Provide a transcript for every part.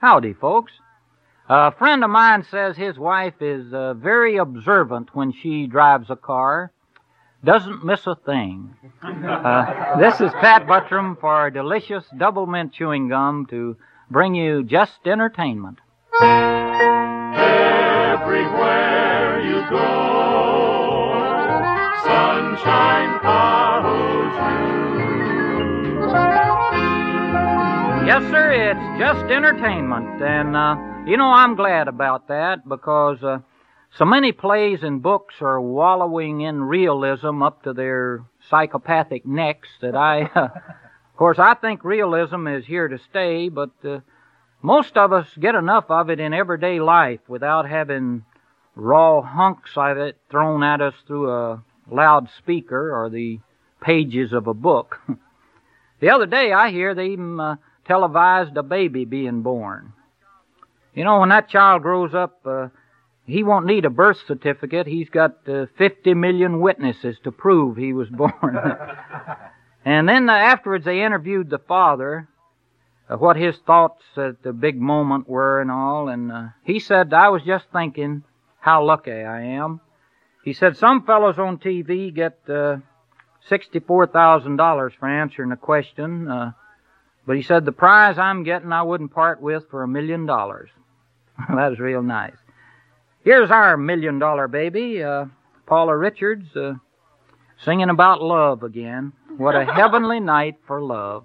Howdy, folks. A friend of mine says his wife is very observant when she drives a car. Doesn't miss a thing. This is Pat Buttram for delicious double mint chewing gum to bring you just entertainment. Everywhere you go, sunshine follows you. Yes, sir, it's just entertainment. And, I'm glad about that because so many plays and books are wallowing in realism up to their psychopathic necks that of course, I think realism is here to stay, but most of us get enough of it in everyday life without having raw hunks of it thrown at us through a loudspeaker or the pages of a book. The other day, I hear they even televised a baby being born. When that child grows up, he won't need a birth certificate. He's got 50 million witnesses to prove he was born. And then afterwards they interviewed the father, what his thoughts at the big moment were and all, and he said, I was just thinking how lucky I am. He said, some fellows on TV get $64,000 for answering a question, but he said, the prize I'm getting I wouldn't part with for $1 million. That was real nice. Here's our $1 million baby, Paula Richards, singing about love again. What a heavenly night for love.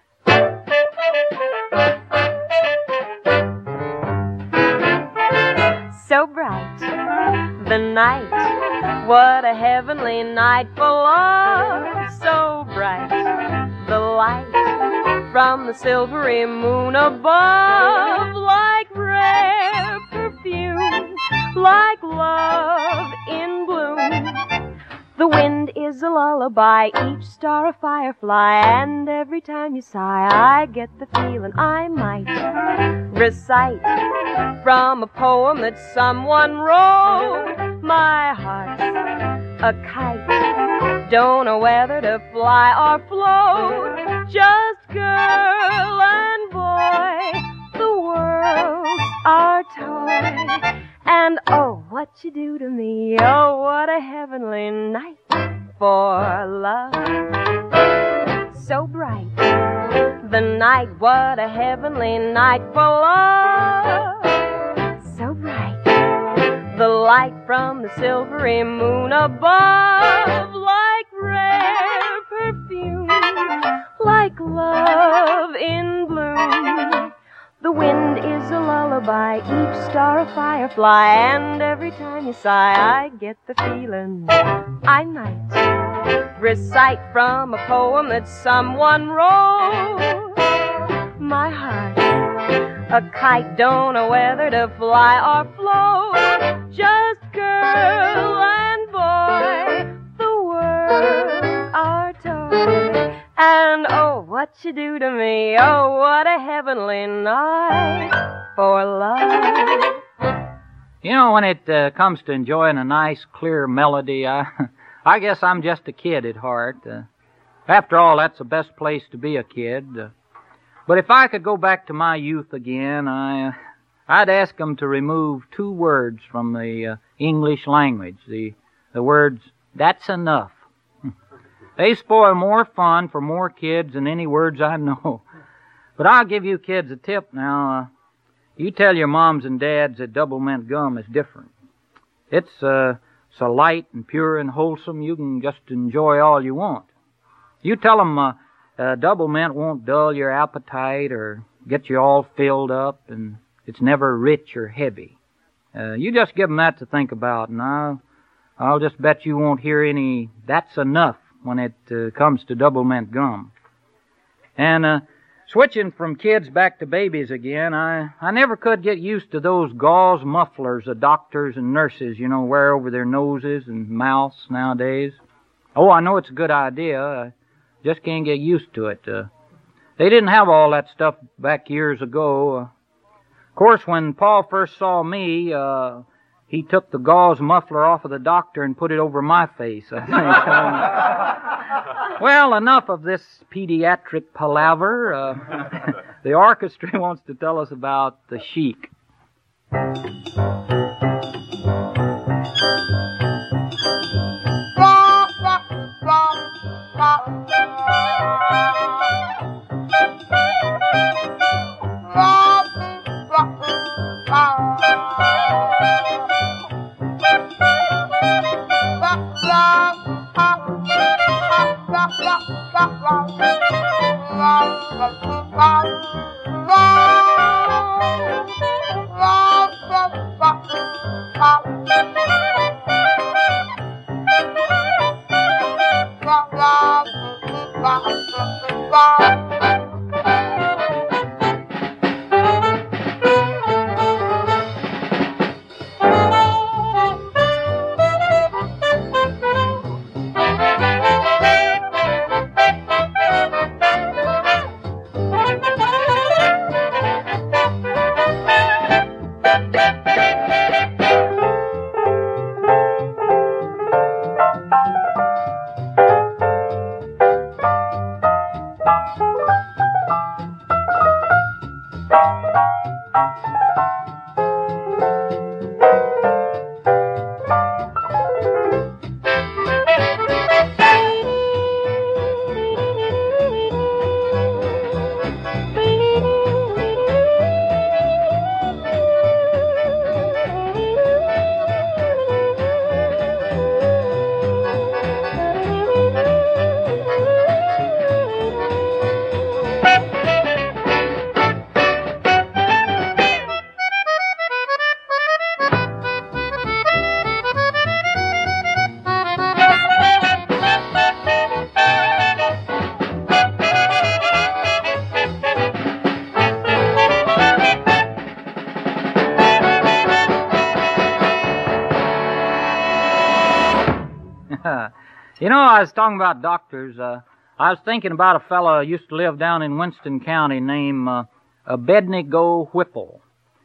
So bright, the night, what a heavenly night for love. So bright, the light from the silvery moon above, like rare perfume, like love in bloom. The wind is a lullaby, each star a firefly, and every time you sigh, I get the feeling I might recite from a poem that someone wrote. My heart's a kite, don't know whether to fly or float. Just girl and boy, the world's our toy. And oh, what you do to me, oh, what a heavenly night for love. So bright, the night, what a heavenly night for love. So bright, the light from the silvery moon above, like rare perfume, like love in bloom. The wind is a lullaby, each star a firefly, and every time you sigh, I get the feeling I might recite from a poem that someone wrote. My heart, a kite, don't know whether to fly or float. Just girl and boy, the world's our toy. And oh, what you do to me, oh, what a heavenly night for love. When it comes to enjoying a nice, clear melody, I guess I'm just a kid at heart. After all, that's the best place to be a kid. But if I could go back to my youth again, I'd ask them to remove 2 words from the English language. The words, that's enough. They spoil more fun for more kids than any words I know. But I'll give you kids a tip now. You tell your moms and dads that double mint gum is different. It's so light and pure and wholesome, you can just enjoy all you want. You tell them double mint won't dull your appetite or get you all filled up, and it's never rich or heavy. You just give them that to think about, and I'll just bet you won't hear any that's enough when it comes to double mint gum. And switching from kids back to babies again, I never could get used to those gauze mufflers the doctors and nurses, wear over their noses and mouths nowadays. Oh, I know it's a good idea. I just can't get used to it. They didn't have all that stuff back years ago. Of course, when Paul first saw me, he took the gauze muffler off of the doctor and put it over my face, I think. Well, enough of this pediatric palaver. The orchestra wants to tell us about the Sheik. You know, I was talking about doctors. I was thinking about a fellow who used to live down in Winston County named Abednego Whipple.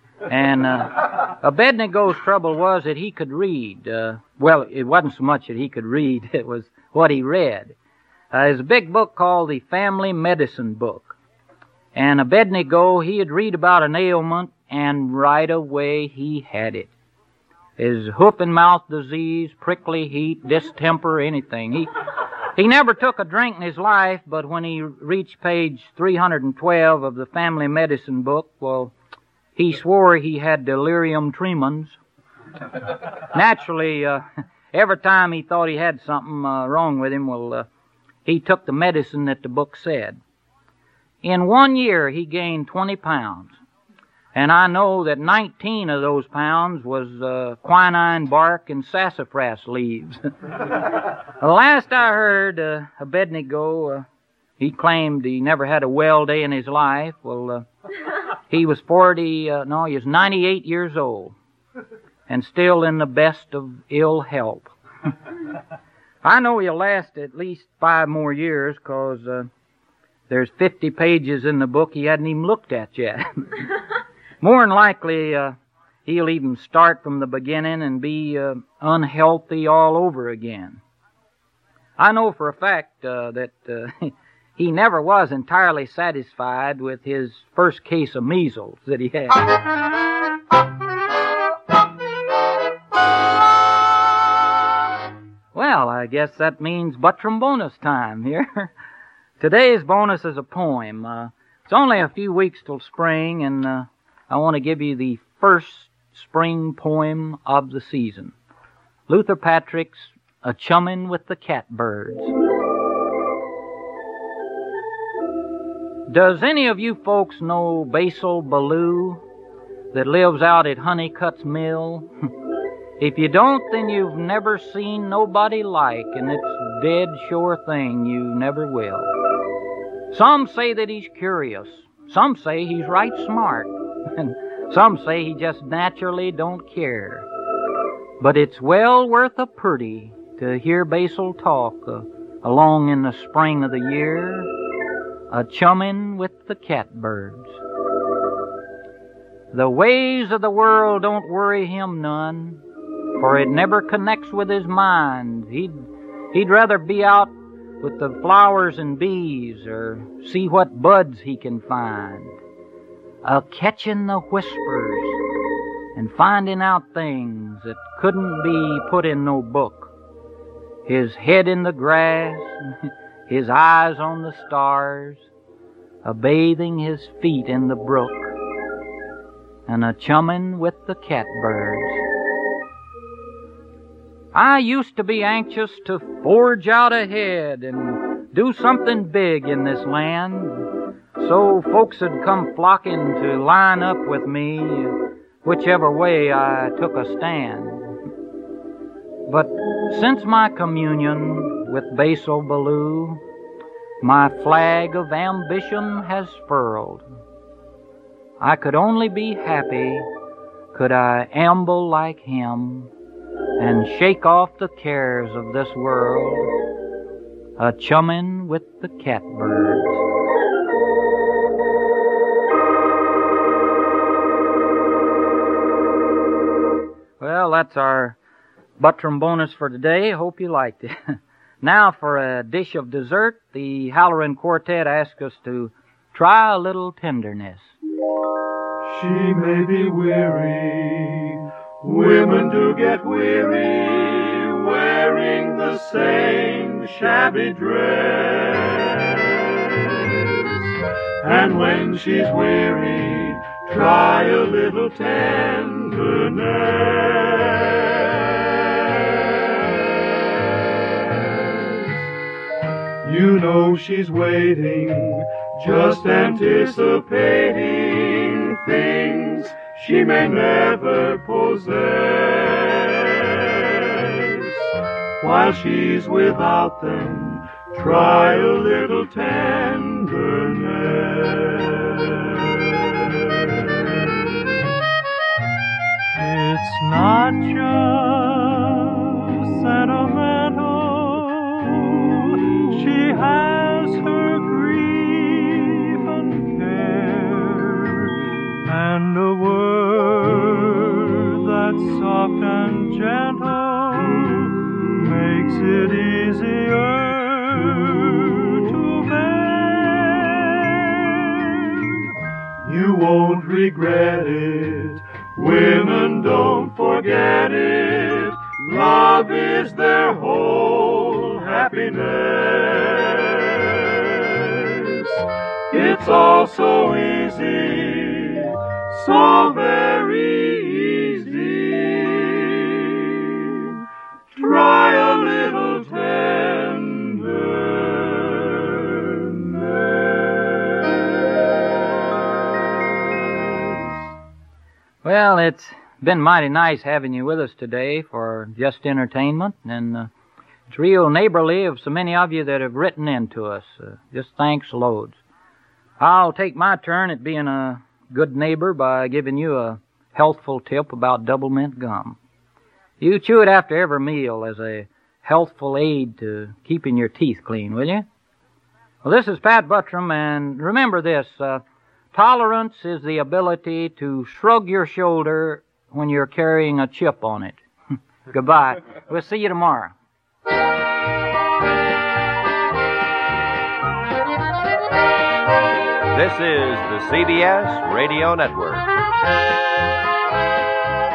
And Abednego's trouble was that he could read. Well, it wasn't so much that he could read, it was what he read. There's a big book called the Family Medicine Book. And Abednego, he'd read about an ailment, and right away he had it. His hoof and mouth disease, prickly heat, distemper, anything. He never took a drink in his life, but when he reached page 312 of the Family Medicine Book, well, he swore he had delirium tremens. Naturally, every time he thought he had something wrong with him, well, he took the medicine that the book said. In 1 year, he gained 20 pounds. And I know that 19 of those pounds was quinine bark and sassafras leaves. The last I heard, Abednego, he claimed he never had a well day in his life. Well, he was 98 years old and still in the best of ill health. I know he'll last at least 5 more years because there's 50 pages in the book he hadn't even looked at yet. More than likely, he'll even start from the beginning and be unhealthy all over again. I know for a fact that he never was entirely satisfied with his first case of measles that he had. Well, I guess that means Buttram bonus time here. Today's bonus is a poem. It's only a few weeks till spring, and I want to give you the first spring poem of the season. Luther Patrick's A Chummin' with the Catbirds. Does any of you folks know Basil Ballou that lives out at Honeycutt's Mill? If you don't, then you've never seen nobody like, and it's dead sure thing you never will. Some say that he's curious. Some say he's right smart. And some say he just naturally don't care. But it's well worth a purty to hear Basil talk along in the spring of the year, a chummin' with the catbirds. The ways of the world don't worry him none, for it never connects with his mind. He'd rather be out with the flowers and bees or see what buds he can find. a-catchin' the whispers and finding out things that couldn't be put in no book. His head in the grass, his eyes on the stars, a-bathing his feet in the brook, and a-chummin' with the catbirds. I used to be anxious to forge out ahead and do something big in this land, so folks would come flocking to line up with me whichever way I took a stand. But since my communion with Basil Ballou, my flag of ambition has furled. I could only be happy could I amble like him and shake off the cares of this world, a-chummin' with the catbirds. Well, that's our Buttram bonus for today. Hope you liked it. Now for a dish of dessert, the Halloran Quartet asks us to try a little tenderness. She may be weary, women do get weary, wearing the same shabby dress. And when she's weary, try a little tenderness. You know she's waiting, just anticipating things she may never possess. While she's without them, try a little tenderness. It's not just sentimental. She has her grief and care, and a word that's soft and gentle makes it easier to bear. You won't regret it. Women don't forget it. Love is their whole happiness. It's all so easy, so very easy. Try a little tenderness. Well, it's been mighty nice having you with us today for just entertainment, and it's real neighborly of so many of you that have written in to us. Just thanks loads. I'll take my turn at being a good neighbor by giving you a healthful tip about double mint gum. You chew it after every meal as a healthful aid to keeping your teeth clean, will you? Well, this is Pat Buttram, and remember this, tolerance is the ability to shrug your shoulder when you're carrying a chip on it. Goodbye. We'll see you tomorrow. This is the CBS Radio Network.